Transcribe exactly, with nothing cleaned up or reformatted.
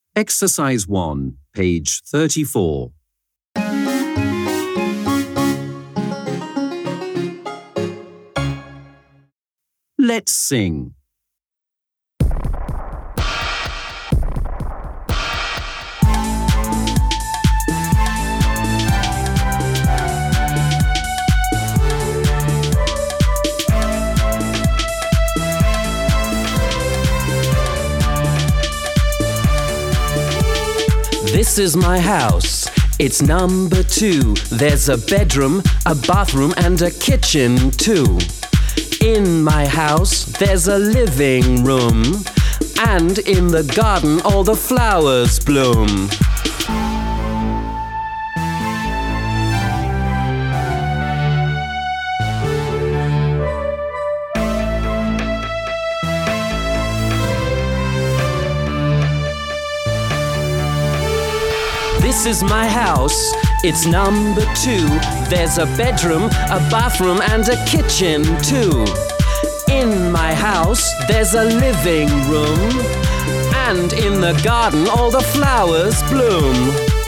Exercise one, page thirty-four. Let's sing. This is my house, it's number two. There's a bedroom, a bathroom and a kitchen too. In my house there's a living room, and in the garden all the flowers bloom. This is my house, it's number two. There's a bedroom, a bathroom and a kitchen too. In my house there's a living room, and in the garden all the flowers bloom.